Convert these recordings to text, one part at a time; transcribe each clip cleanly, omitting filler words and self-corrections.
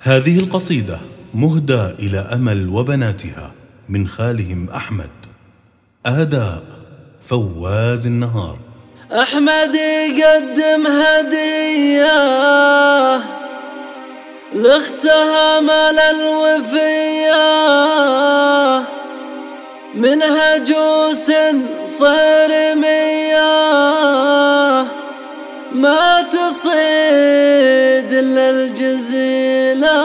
هذه القصيدة مهدى إلى أمل وبناتها من خالهم أحمد. أهداء فواز النهار. أحمد يقدم هدية لاختها أمل الوفية، منها جوس صارمية ما تصيد إلا الجزيلة.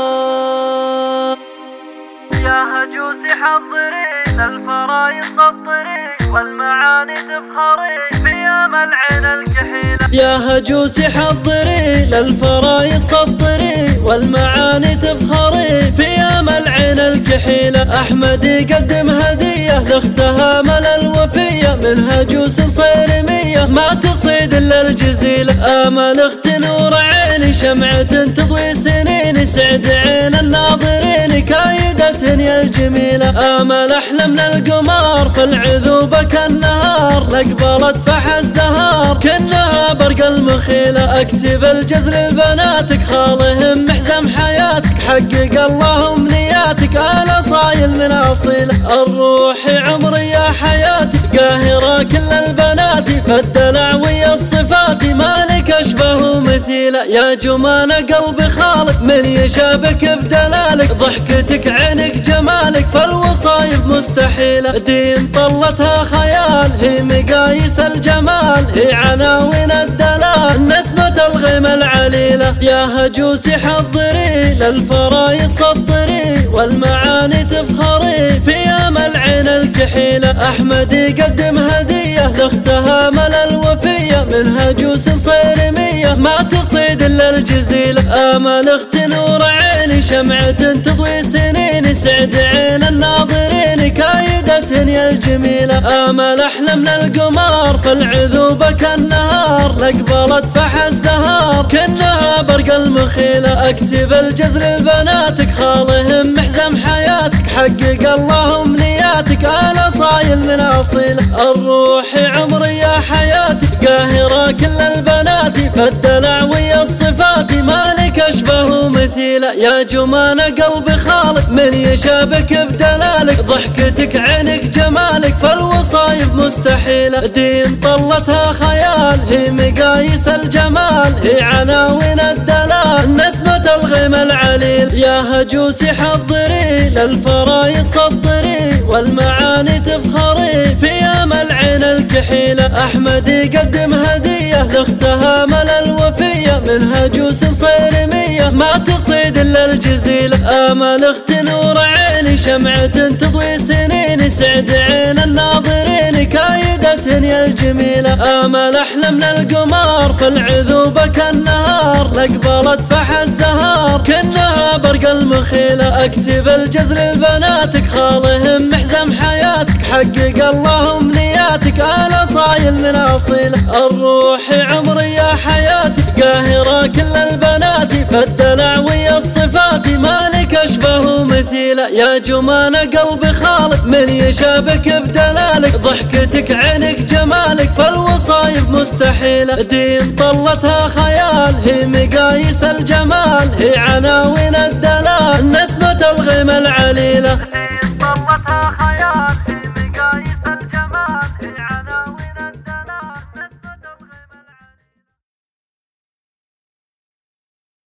يا هجوسي حضري للفرايد سطري والمعاني تفخري في أمل عين الكحيلة. يا هجوسي حضري للفرايد سطري والمعاني تفخري في أمل عين الكحيلة. أحمد يقدم هدية لاختها أمل الوفية، منها جوس صارمية ما تصيد إلا الجزيلة. آمل اخت نور عيني شمعة تضوي سنين، سعد عين الناظرين كايدة يا الجميلة. آمل أحلى من القمر في العذوبة كالنهار، لقبلت فح الزهار كأنها برق المخيلة. اكتب الجزل لبناتك خالهم محزم حياتك، حقق الله امنياتك انا صايل من اصيله. الروح عمري يا حياتي قاهرة كل البنات، فالدلع ويا الصفات مالك اشبه مثيله. يا جمان قلبي خالق من يشابك بدلالك، ضحكتك عينك جمالك فالوصايب مستحيله. دين طلتها خيال هي مقاييس الجمال، هي عناوين الدلال نسمة الغيم العليلة. يا هجوسي حضري للفرايد سطري والمعاني تفخري في أمل عين الكحيلة. أحمد يقدم هدية لاختها أمل الوفية، منها جوس صارمية ما تصيد إلا الجزيلة. آمل اخت نور عيني شمعة تضوي سنين، سعد عين الناظرين كايدة يا الجميلة. آمل أحلى من القمر في العذوبة كالنهار، لقبلت فح الزهار كأنها برق المخيلة. اكتب الجزل لبناتك خالهم محزم حياتك، حقق الله امنياتك انا صايل من اصيله. الروح عمري يا حياتي قاهرة كل البنات، فالدلع ويا الصفات مالك اشبه مثيله. يا جمان قلبي خالق من يشابك بدلالك، ضحكتك عينك جمالك فالوصايب مستحيله. دين طلتها خيال هي مقاييس الجمال، هي عناوين الدلال نسمة الغيم العليل. يا هجوسي حضري للفرايد سطري والمعاني تفخري في أمل عين الكحيلة. أحمد يقدم هدية لاختها أمل الوفية، منها جوس صارمية ما تصيد إلا الجزيلة. آمل اخت نور عيني شمعة تضوي سنين، سعد عين الناظرين كايدة يا الجميلة. آمل أحلى من القمر في العذوبة كالنهار، لقبلت فح الزهار كأنها برق المخيلة. اكتب الجزل لبناتك خالهم محزم حياتك، حقق الله امنياتك انا صايل من اصيله. الروح عمري يا حياتي قاهرة كل البنات، فالدلع ويا الصفات مالك اشبه مثيله. يا جمان قلبي خالق من يشابك بدلالك، ضحكتك عينك جمالك فالوصايب مستحيله. دين طلتها خيال هي مقاييس الجمال، هي عناوين الدلال نسمة الغيم العليلة. دين طلتها